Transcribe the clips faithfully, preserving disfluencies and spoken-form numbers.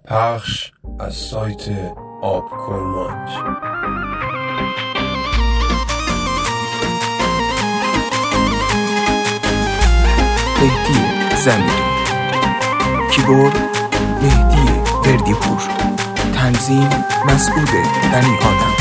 پخش از سایت آب کرمانج. مهدی زمیری، کیبورد مهدی وردیپور، تنظیم مسعود بنی آدم.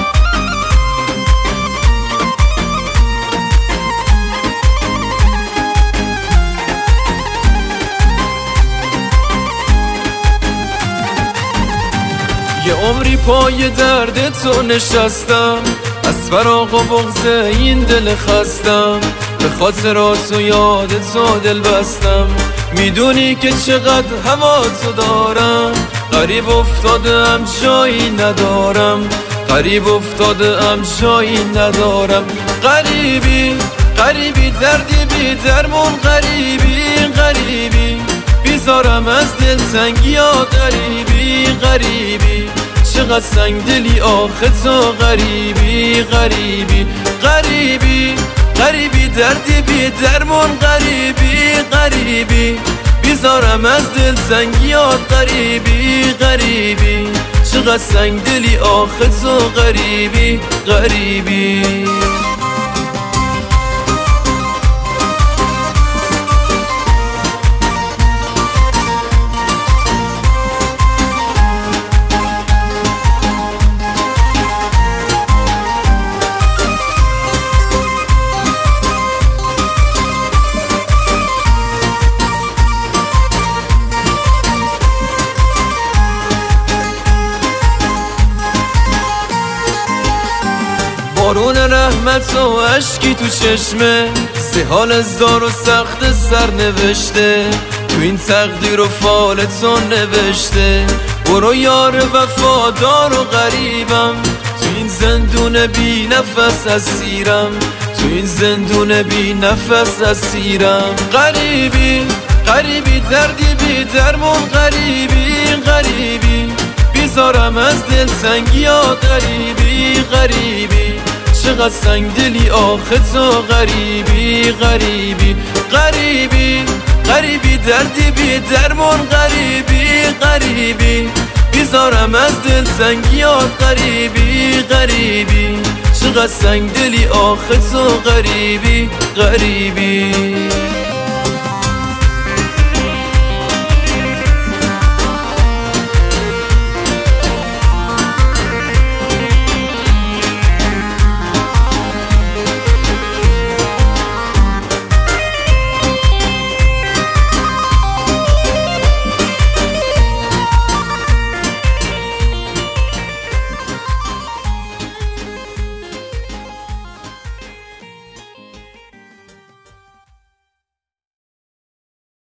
یه عمری پای درد تو نشستم، از فراق و بغض این دل خستم، به خاطرات و یاد تو دل بستم. میدونی که چقدر هوا تو دارم، غریب افتاده ام جایی ندارم، غریب افتاده ام جایی ندارم. غریبی غریبی دردی بی درمون، غریبی غریبی بیزارم از دل تنگی ها، غریبی غریبی چقدر سنگ دلی آخه تو، غریبی غریبی غریبی غریبی دردی بی درمون، غریبی غریبی بیزارم از دل تنگیات، غریبی غریبی چقدر سنگ دلی آخه تو، غریبی غریبی. بارون رحمت و عشقی تو چشمه، سه حال زار و سخت سر نوشته، تو این تقدیر و فال تو نوشته. برو یار وفادار و غریبم، تو این زندون بی نفس اسیرم، تو این زندون بی نفس اسیرم. غریبی غریبی دردی بی درمون، غریبی غریبی بیزارم از دل تنگی ها، غریبی غریبی چقدر سنگ دلی آخه تو، غریبی غریبی غریبی غریبی دردی بی درمون، غریبی غریبی بیزارم از دل تنگیات، غریبی غریبی چقدر سنگ دلی آخه تو، غریبی غریبی.